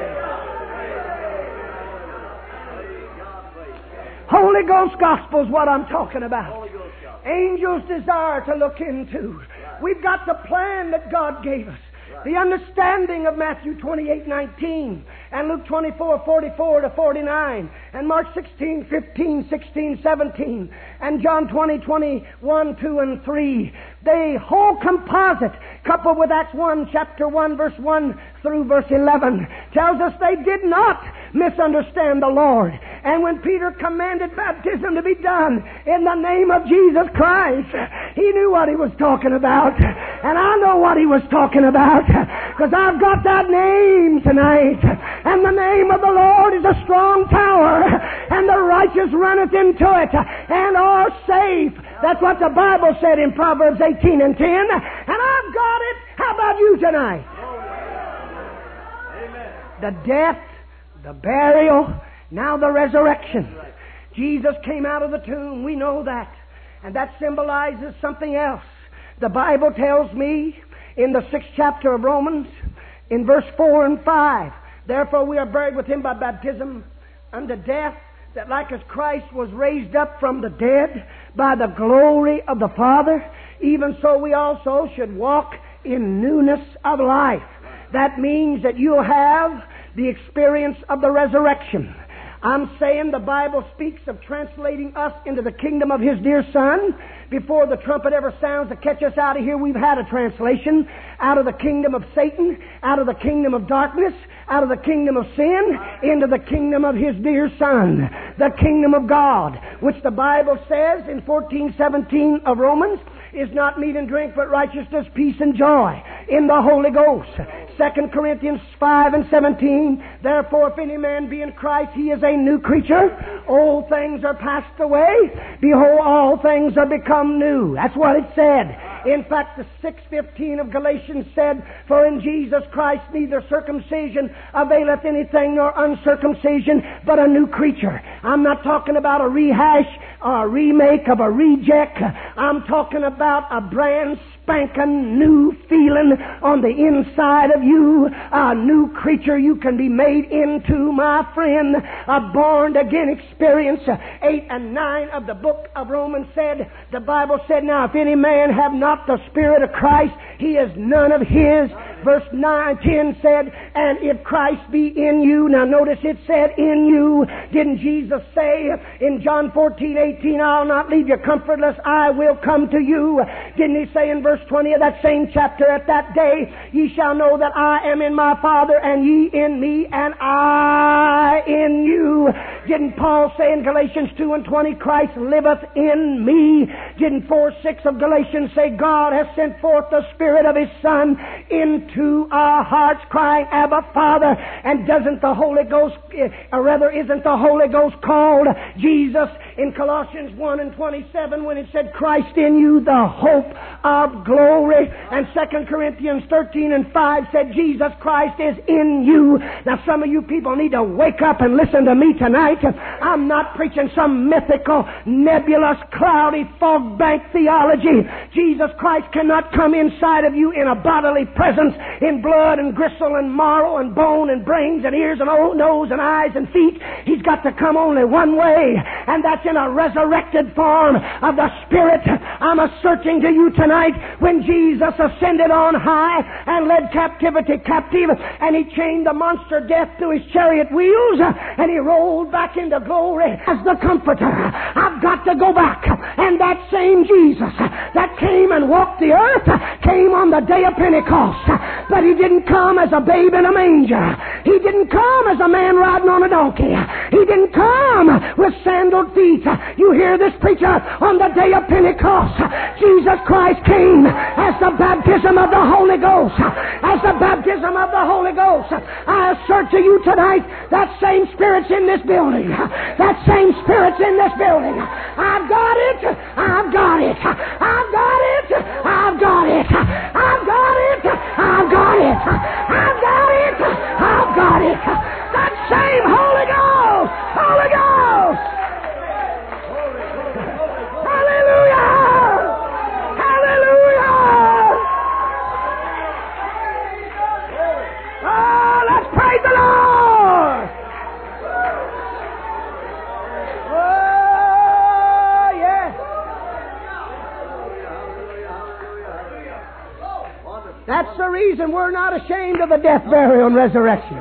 Holy Ghost gospel is what I'm talking about. Angels desire to look into. We've got the plan that God gave us. The understanding of Matthew 28:19 and Luke 24:44 to 49 and Mark 16:15, 16, 17 and John 20:21, 2 and 3. The whole composite, coupled with Acts 1, chapter 1, verse 1 through verse 11, tells us they did not misunderstand the Lord. And when Peter commanded baptism to be done in the name of Jesus Christ, he knew what he was talking about. And I know what he was talking about, because I've got that name tonight. And the name of the Lord is a strong tower, and the righteous runneth into it and are safe. That's what the Bible said in Proverbs 18 and 10. And I've got it. How about you tonight? Amen. The death, the burial, now the resurrection. Jesus came out of the tomb. We know that. And that symbolizes something else. The Bible tells me in the 6th chapter of Romans, in verse 4 and 5, therefore we are buried with him by baptism unto death, that like as Christ was raised up from the dead by the glory of the Father, even so we also should walk in newness of life. That means that you'll have the experience of the resurrection. I'm saying the Bible speaks of translating us into the kingdom of His dear Son. Before the trumpet ever sounds to catch us out of here, we've had a translation out of the kingdom of Satan, out of the kingdom of darkness, out of the kingdom of sin, into the kingdom of His dear Son, the kingdom of God, which the Bible says in 14:17 of Romans is not meat and drink, but righteousness, peace, and joy in the Holy Ghost. 2 Corinthians 5 and 17, therefore if any man be in Christ, he is a new creature. Old things are passed away. Behold, all things are become new. That's what it said. In fact, the 6:15 of Galatians said, for in Jesus Christ neither circumcision availeth anything nor uncircumcision, but a new creature. I'm not talking about a rehash or a remake of a reject. I'm talking about a brand spanking new feeling on the inside of you. A new creature you can be made into, my friend. A born again experience. 8 and 9 of the book of Romans said, the Bible said, now if any man have not the Spirit of Christ, he is none of His. Verse 9-10 said, and if Christ be in you, now notice it said in you. Didn't Jesus say in John 14:18, I'll not leave you comfortless, I will come to you? Didn't He say in verse 20 of that same chapter, at that day ye shall know that I am in my Father, and ye in me, and I in you? Didn't Paul say in Galatians 2 and 20, Christ liveth in me? Didn't 4:6 of Galatians say God has sent forth the Spirit of His Son into our hearts, crying, Abba, Father? And doesn't the Holy Ghost, isn't the Holy Ghost called Jesus in Colossians 1 and 27 when it said Christ in you, the hope of glory. And 2 Corinthians 13 and 5 said Jesus Christ is in you. Now some of you people need to wake up and listen to me tonight. I'm not preaching some mythical, nebulous, cloudy, fog bank theology. Jesus Christ cannot come inside of you in a bodily presence, in blood and gristle and marrow and bone and brains and ears and nose and eyes and feet. He's got to come only one way, and that's in a resurrected form of the Spirit. I'm asserting to you tonight, when Jesus ascended on high and led captivity captive, and He chained the monster death to His chariot wheels, and He rolled back into glory as the Comforter, I've got to go back, and that same Jesus that came and walked the earth came on the day of Pentecost. But He didn't come as a babe in a manger. He didn't come as a man riding on a donkey. He didn't come with sandaled feet. You hear this preacher? On the day of Pentecost, Jesus Christ came as the baptism of the Holy Ghost. As the baptism of the Holy Ghost. I assert to you tonight, that same Spirit's in this building. That same Spirit's in this building. I've got it. I've got it. I've got it. I've got it. I've got it. I've got it. I've got it. I've got it. That same Holy Ghost. Holy Ghost. Hallelujah. Hallelujah. Oh, let's praise the Lord. Oh, yeah. That's the reason we're not ashamed of the death, burial, and resurrection.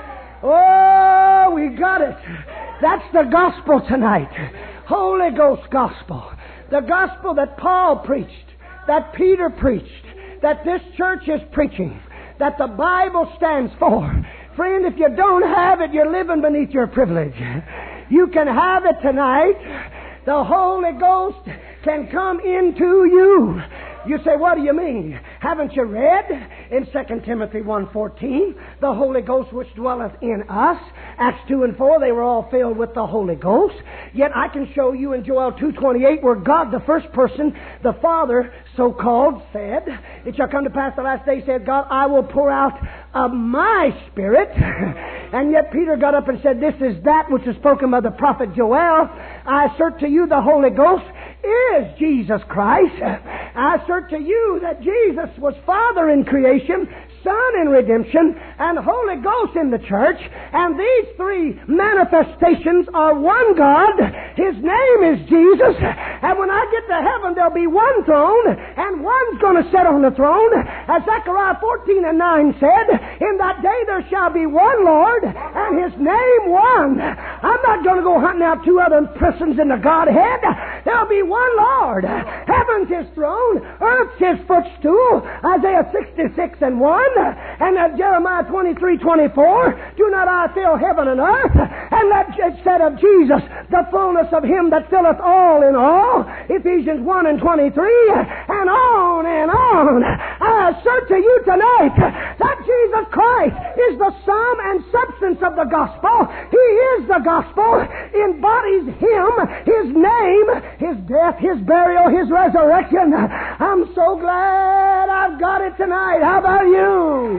Oh, we got it. That's the gospel tonight. Holy Ghost gospel. The gospel that Paul preached, that Peter preached, that this church is preaching, that the Bible stands for. Friend, if you don't have it, you're living beneath your privilege. You can have it tonight. The Holy Ghost can come into you. You say, what do you mean? Haven't you read in 2 Timothy 1:14, the Holy Ghost which dwelleth in us? Acts 2 and 4, they were all filled with the Holy Ghost. Yet I can show you in Joel 2:28 where God, the first person, the Father, so-called, said, it shall come to pass the last day, said God, I will pour out of my Spirit. And yet Peter got up and said, this is that which is spoken by the prophet Joel. I assert to you the Holy Ghost is Jesus Christ. I assert to you that Jesus was Father in creation, Son in redemption, and Holy Ghost in the church. And these three manifestations are one God. His name is Jesus. And when I get to heaven, there'll be one throne, and one's going to sit on the throne. As Zechariah 14 and 9 said, in that day there shall be one Lord, and His name one. I'm not going to go hunting out two other persons in the Godhead. There'll be one Lord. Heaven's His throne, earth's His footstool. Isaiah 66 and 1. And Jeremiah 23:24, do not I fill heaven and earth? And that it said of Jesus, the fullness of Him that filleth all in all. Ephesians 1 and 23, and on and on. I assert to you tonight that Jesus Christ is the sum and substance of the gospel. He is the gospel, embodies Him, His name, His death, His burial, His resurrection. I'm so glad I've got it tonight. How about you? Glory,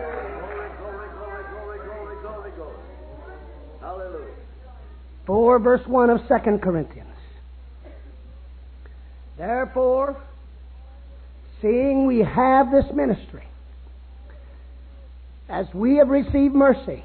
glory, glory. Hallelujah. 4 verse 1 of 2 Corinthians. Therefore, seeing we have this ministry, as we have received mercy,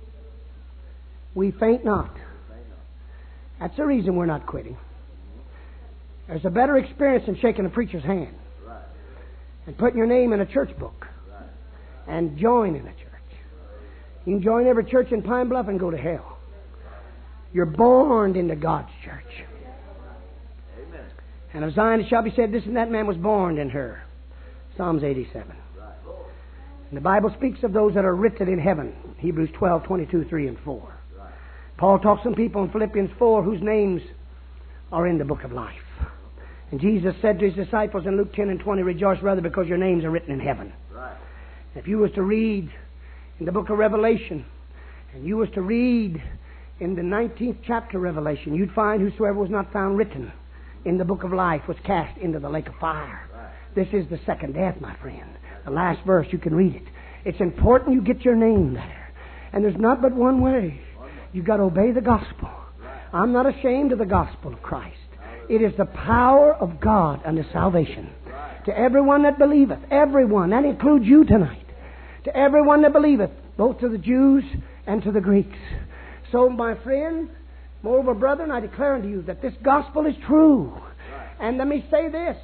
we faint not. That's the reason we're not quitting. There's a better experience than shaking a preacher's hand and putting your name in a church book and joining a church. You can join every church in Pine Bluff and go to hell. You're born into God's church. Amen. And of Zion it shall be said, this and that man was born in her. Psalms 87. And the Bible speaks of those that are written in heaven. Hebrews 12:22, 3 and 4. Paul talks to some people in Philippians 4 whose names are in the book of life. And Jesus said to His disciples in Luke 10 and 20, rejoice, brother, because your names are written in heaven. Right. If you was to read in the book of Revelation, and you was to read in the 19th chapter of Revelation, you'd find whosoever was not found written in the book of life was cast into the lake of fire. Right. This is the second death, my friend. The last verse, you can read it. It's important you get your name there. And there's not but one way. You've got to obey the gospel. I'm not ashamed of the gospel of Christ. It is the power of God unto salvation. To everyone that believeth, everyone, that includes you tonight. To everyone that believeth, both to the Jews and to the Greeks. So, my friend, moreover, brethren, I declare unto you that this gospel is true. And let me say this,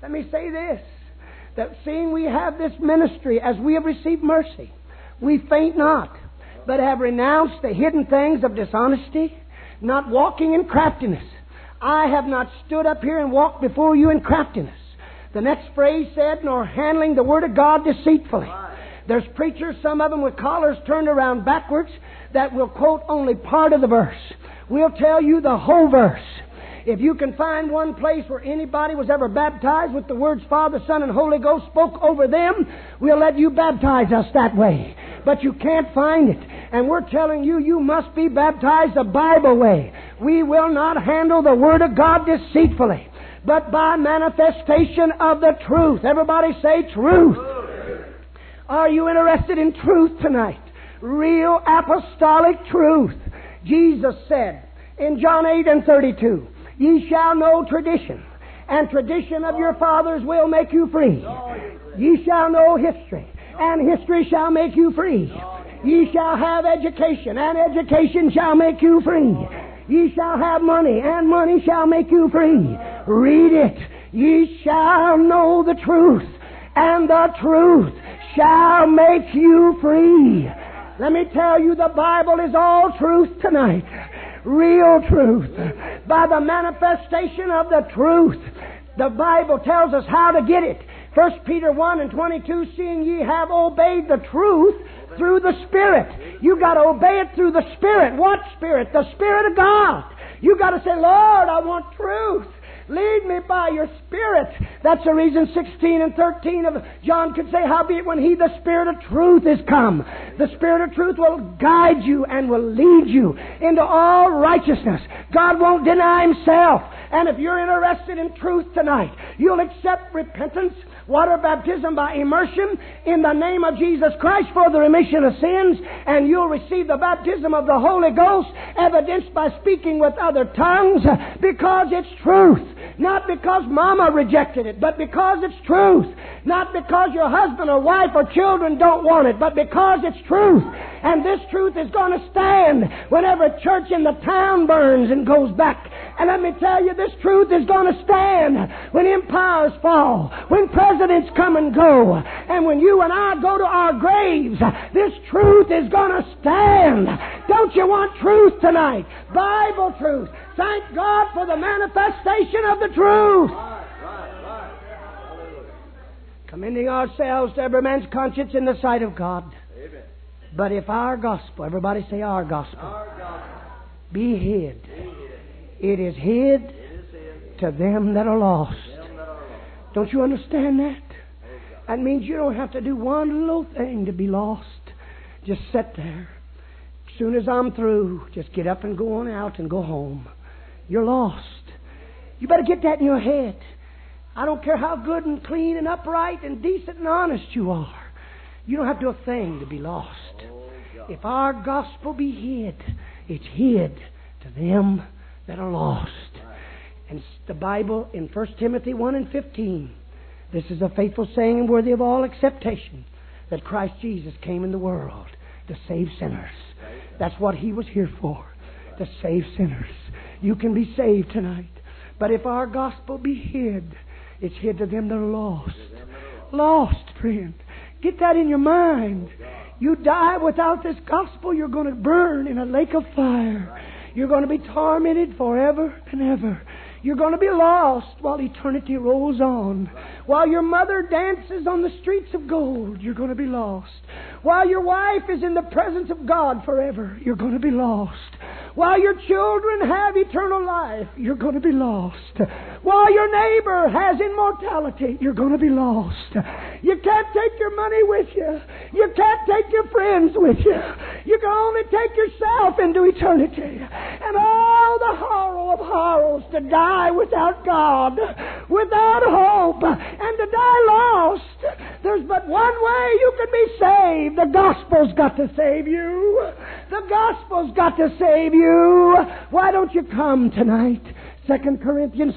that seeing we have this ministry as we have received mercy, we faint not, but have renounced the hidden things of dishonesty, not walking in craftiness. I have not stood up here and walked before you in craftiness. The next phrase said, nor handling the Word of God deceitfully. There's preachers, some of them with collars turned around backwards, that will quote only part of the verse. We'll tell you the whole verse. If you can find one place where anybody was ever baptized with the words Father, Son, and Holy Ghost spoke over them, we'll let you baptize us that way. But you can't find it. And we're telling you, you must be baptized the Bible way. We will not handle the Word of God deceitfully, but by manifestation of the truth. Everybody say truth. Are you interested in truth tonight? Real apostolic truth. Jesus said in John 8:32, ye shall know tradition, and tradition of your fathers will make you free. Ye shall know history, and history shall make you free. Ye shall have education, and education shall make you free. Ye shall have money, and money shall make you free. Read it. Ye shall know the truth, and the truth shall make you free. Let me tell you, the Bible is all truth tonight. Real truth. By the manifestation of the truth. The Bible tells us how to get it. 1 Peter 1:22, seeing ye have obeyed the truth through the Spirit. You got to obey it through the Spirit. What Spirit? The Spirit of God. You got to say, Lord, I want truth. Lead me by your Spirit. That's the reason 16 and 13 of John could say, howbeit when He, the Spirit of truth, is come. The Spirit of truth will guide you and will lead you into all righteousness. God won't deny Himself. And if you're interested in truth tonight, you'll accept repentance, water baptism by immersion in the name of Jesus Christ for the remission of sins, and you'll receive the baptism of the Holy Ghost, evidenced by speaking with other tongues, because it's truth. Not because Mama rejected it, but because it's truth. Not because your husband or wife or children don't want it, but because it's truth. And this truth is going to stand whenever a church in the town burns and goes back. And let me tell you, this truth is going to stand when empires fall, when presidents come and go, and when you and I go to our graves. This truth is going to stand. Don't you want truth tonight? Bible truth. Thank God for the manifestation of the truth. Commending ourselves to every man's conscience in the sight of God. Amen. But if our gospel, everybody say our gospel, be hid, it is hid to them that are lost. Don't you understand that? That means you don't have to do one little thing to be lost. Just sit there. As soon as I'm through, just get up and go on out and go home. You're lost. You better get that in your head. I don't care how good and clean and upright and decent and honest you are. You don't have to do a thing to be lost. If our gospel be hid, it's hid to them that are lost. And the Bible in 1 Timothy 1:15, this is a faithful saying and worthy of all acceptation, that Christ Jesus came in the world to save sinners. That's what He was here for, to save sinners. You can be saved tonight. But if our gospel be hid, it's hid to them that are lost. Lost, friend. Get that in your mind. You die without this gospel, you're going to burn in a lake of fire. You're going to be tormented forever and ever. You're going to be lost while eternity rolls on. While your mother dances on the streets of gold, you're going to be lost. While your wife is in the presence of God forever, you're going to be lost. While your children have eternal life, you're going to be lost. While your neighbor has immortality, you're going to be lost. You can't take your money with you. You can't take your friends with you. You can only take yourself into eternity. And all the horror of horrors to die without God, without hope, and to die lost. There's but one way you can be saved. The gospel's got to save you. The gospel's got to save you. Why don't you come tonight? 2 Corinthians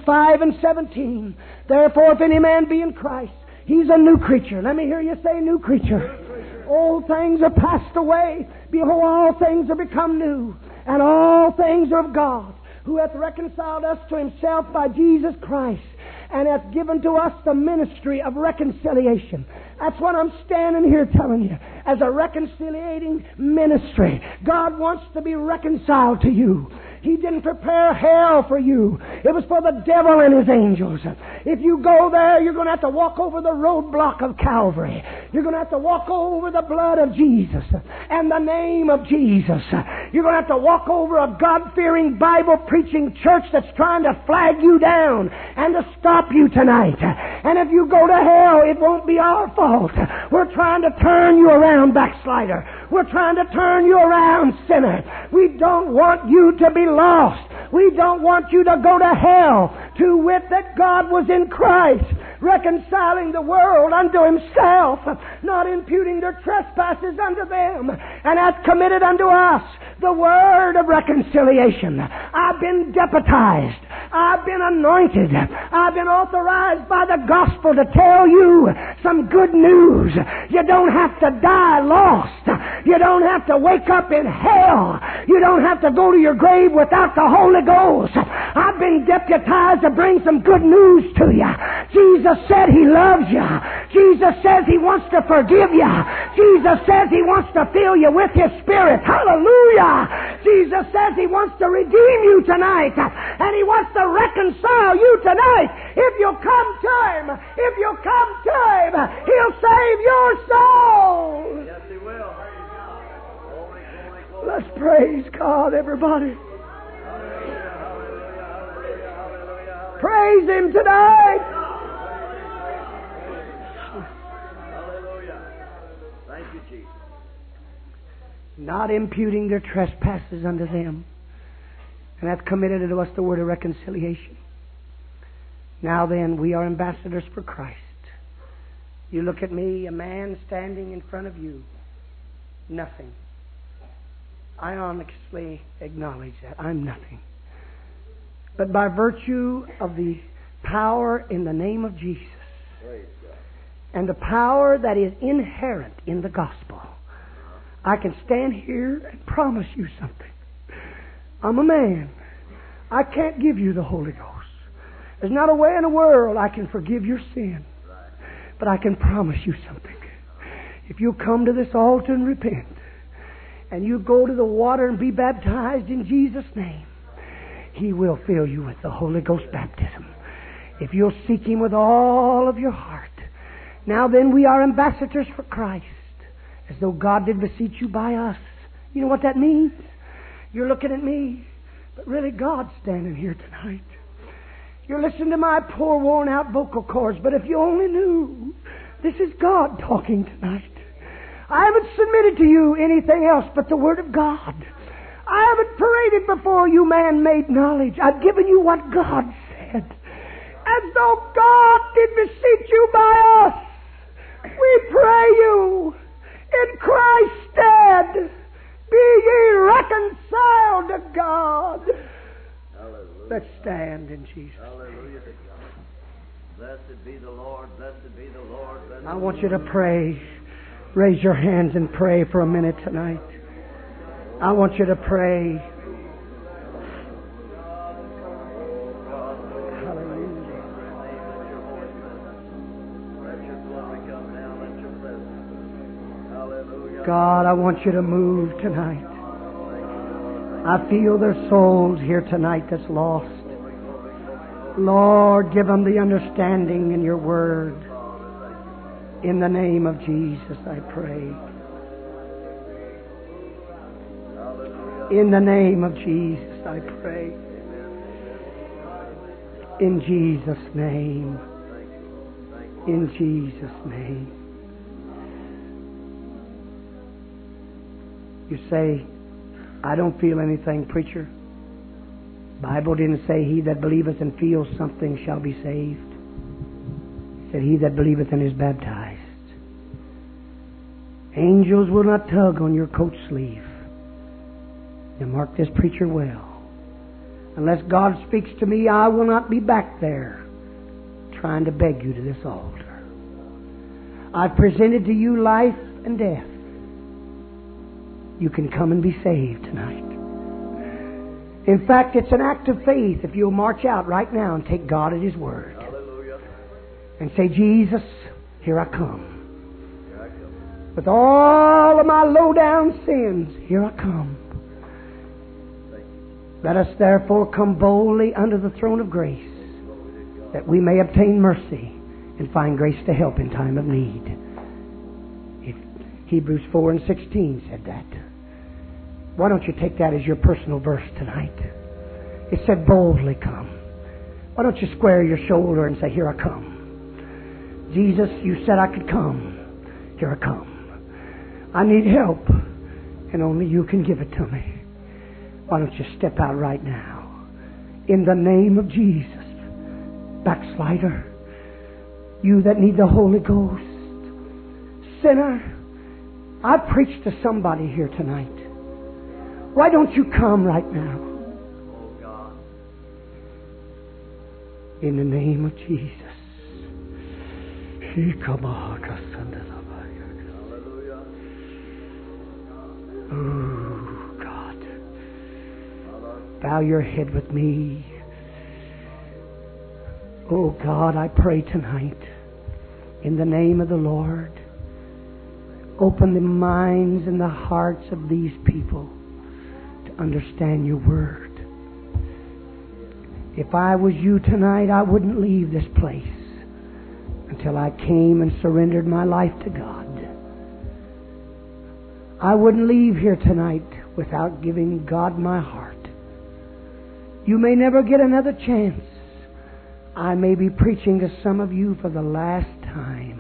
5:17. Therefore, if any man be in Christ, he's a new creature. Let me hear you say new creature. Old things are passed away. Behold, all things are become new. And all things are of God, who hath reconciled us to himself by Jesus Christ, and hath given to us the ministry of reconciliation. That's what I'm standing here telling you. As a reconciliating ministry, God wants to be reconciled to you. He didn't prepare hell for you. It was for the devil and his angels. If you go there, you're going to have to walk over the roadblock of Calvary. You're going to have to walk over the blood of Jesus and the name of Jesus. You're going to have to walk over a God-fearing, Bible-preaching church that's trying to flag you down and to stop you tonight. And if you go to hell, it won't be our fault. We're trying to turn you around, backslider. We're trying to turn you around, sinner. We don't want you to be lost. We don't want you to go to hell. To wit that God was in Christ, reconciling the world unto himself, not imputing their trespasses unto them, and hath committed unto us the word of reconciliation. I've been deputized. I've been anointed. I've been authorized by the gospel to tell you some good news. You don't have to die lost. You don't have to wake up in hell. You don't have to go to your grave without the Holy Ghost. I've been deputized to bring some good news to you. Jesus said He loves you. Jesus says He wants to forgive you. Jesus says He wants to fill you with His Spirit. Hallelujah! Jesus says He wants to redeem you tonight. And He wants to reconcile you tonight. If you'll come to Him, if you'll come to Him, He'll save your soul. Yes, He will. Let's praise God, everybody. Praise Him tonight. Hallelujah. Thank you, Jesus. Not imputing their trespasses unto them, and hath committed unto us the word of reconciliation. Now then, we are ambassadors for Christ. You look at me, a man standing in front of you. Nothing. I honestly acknowledge that. I'm nothing. But by virtue of the power in the name of Jesus, and the power that is inherent in the gospel, I can stand here and promise you something. I'm a man. I can't give you the Holy Ghost. There's not a way in the world I can forgive your sin. But I can promise you something. If you come to this altar and repent, and you go to the water and be baptized in Jesus' name, He will fill you with the Holy Ghost baptism. If you'll seek Him with all of your heart. Now then, we are ambassadors for Christ, as though God did beseech you by us. You know what that means? You're looking at me, but really God's standing here tonight. You're listening to my poor worn out vocal cords, but if you only knew, this is God talking tonight. I haven't submitted to you anything else but the Word of God. I haven't paraded before you man-made knowledge. I've given you what God said. As though God did beseech you by us. We pray you, in Christ's stead, be ye reconciled to God. Hallelujah. Let's stand in Jesus' name. Hallelujah to God. Blessed be the Lord. Blessed be the Lord. Blessed I want you to pray. Raise your hands and pray for a minute tonight. I want you to pray. Hallelujah. Let your glory come now. Let your presence. Hallelujah. God, I want you to move tonight. I feel there's souls here tonight that's lost. Lord, give them the understanding in your word. In the name of Jesus, I pray. In the name of Jesus, I pray. In Jesus' name. In Jesus' name. You say, I don't feel anything, preacher. Bible didn't say he that believeth and feels something shall be saved. It said, he that believeth and is baptized. Angels will not tug on your coat sleeve. Now mark this preacher well. Unless God speaks to me, I will not be back there trying to beg you to this altar. I've presented to you life and death. You can come and be saved tonight. In fact, it's an act of faith if you'll march out right now and take God at His word. Hallelujah. And say, Jesus, here I come. With all of my low-down sins, here I come. Let us therefore come boldly under the throne of grace, that we may obtain mercy and find grace to help in time of need. Hebrews 4:16 said that. Why don't you take that as your personal verse tonight? It said, boldly come. Why don't you square your shoulder and say, here I come. Jesus, you said I could come. Here I come. I need help, and only you can give it to me. Why don't you step out right now? In the name of Jesus. Backslider, you that need the Holy Ghost. Sinner, I preach to somebody here tonight. Why don't you come right now? Oh God. In the name of Jesus. Hallelujah. Oh, God. Bow your head with me. Oh, God, I pray tonight, in the name of the Lord, open the minds and the hearts of these people to understand your word. If I was you tonight, I wouldn't leave this place until I came and surrendered my life to God. I wouldn't leave here tonight without giving God my heart. You may never get another chance. I may be preaching to some of you for the last time.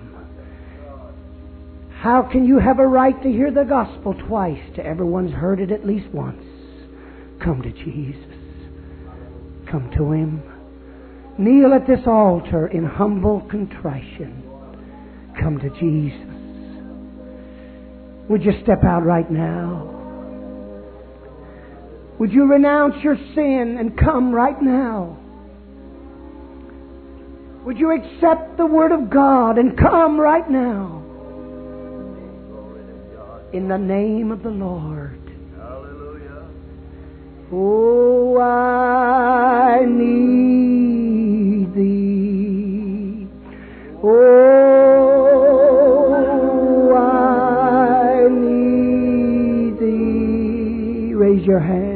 How can you have a right to hear the gospel twice to everyone's heard it at least once? Come to Jesus. Come to Him. Kneel at this altar in humble contrition. Come to Jesus. Would you step out right now? Would you renounce your sin and come right now? Would you accept the Word of God and come right now? In the name of the Lord. Hallelujah. Oh, I need Thee. Oh, I need Thee. Raise your hand.